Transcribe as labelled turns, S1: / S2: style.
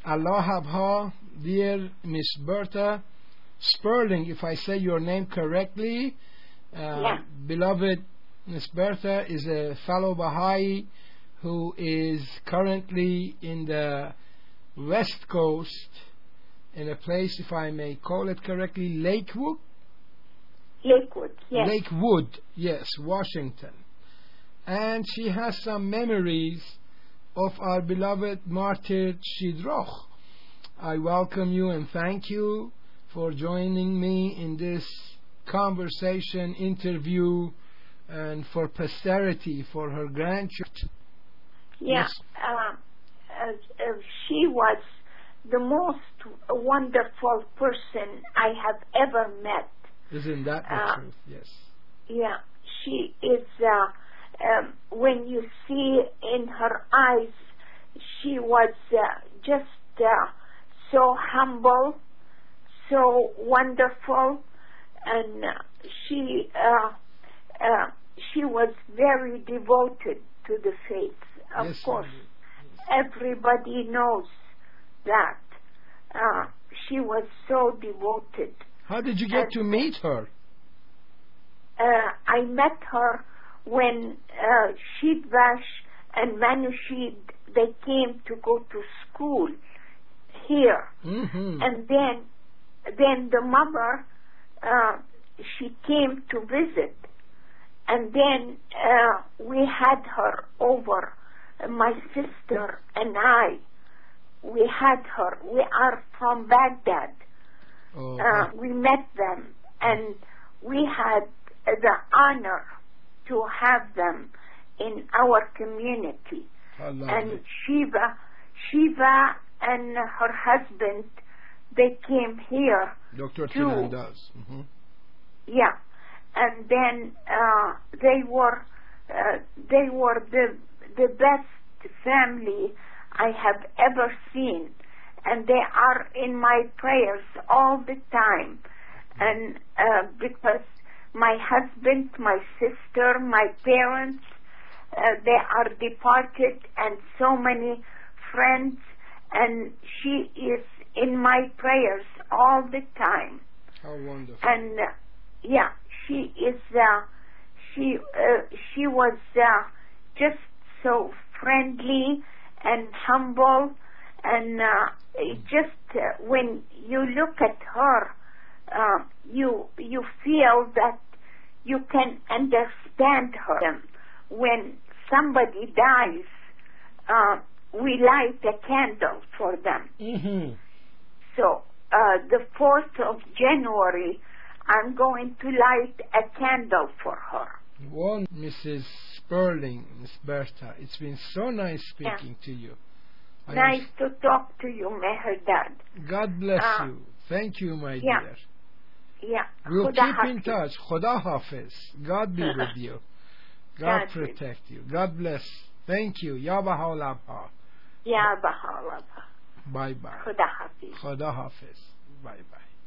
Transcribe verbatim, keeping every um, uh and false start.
S1: Allah Habha, dear Miss Bertha Sperling, if I say your name correctly, uh,
S2: Yeah.
S1: beloved Miss Bertha is a fellow Baha'i who is currently in the West Coast, in a place, if I may call it correctly, Lakewood?
S2: Lakewood, yes.
S1: Lakewood, yes, Washington. And she has some memories of our beloved martyr Shidroch. I welcome you and thank you for joining me in this conversation, interview, and for posterity, for her grandchildren.
S2: Yeah,
S1: Yes.
S2: uh, uh, uh, she was the most wonderful person I have ever met.
S1: Isn't that the
S2: Uh,
S1: truth? Yes.
S2: Yeah, she is, uh, um, when you see in her eyes, she was uh, just uh, so humble, so wonderful, and uh, she uh, uh, she was very devoted to the faith. Of
S1: Yes,
S2: course,
S1: yes.
S2: everybody knows that. Uh, she was so devoted.
S1: How did you get
S2: And,
S1: to meet her?
S2: Uh, I met her when uh, Shidvash and Manushid, they came to go to school here.
S1: Mm-hmm.
S2: And then then the mother, uh, she came to visit. And then uh, we had her over, uh, my sister and I. We had her. We are from Baghdad.
S1: Oh,
S2: Uh, we met them, and we had the honor to have them in our community.
S1: how lovely.
S2: And Shiva, Shiva and her husband, they came here.
S1: Doctor
S2: too.
S1: Tirandas. Mm-hmm.
S2: Yeah, and then uh, they were uh, they were the the best family I have ever seen, and they are in my prayers all the time. And uh, because my husband, my sister, my parents, uh, they are departed, and so many friends, and she is in my prayers all the time.
S1: How wonderful.
S2: And uh, yeah, she is. Uh, she uh, she was uh, just so friendly and humble, and uh, it just uh, when you look at her, uh, you you feel that you can understand her. When somebody dies, uh, we light a candle for them.
S1: Mm-hmm.
S2: So uh, the fourth of January, I'm going to light a candle for her.
S1: One, Missus Sperling, Miss Bertha, it's been so nice speaking
S2: Yeah.
S1: to you. I
S2: Nice
S1: am...
S2: to talk to you, Mehrdad.
S1: God bless
S2: uh,
S1: you. Thank you, my
S2: yeah.
S1: dear.
S2: Yeah.
S1: We'll
S2: Khuda
S1: keep in
S2: Hafiz.
S1: touch. Khuda Hafiz. God be with you. God
S2: God will.
S1: protect you. God bless. Thank you. Ya Baha'ul Abha.
S2: Ya Baha'u'llah.
S1: Bye bye.
S2: Khuda Hafiz.
S1: Khuda Hafiz. Bye bye.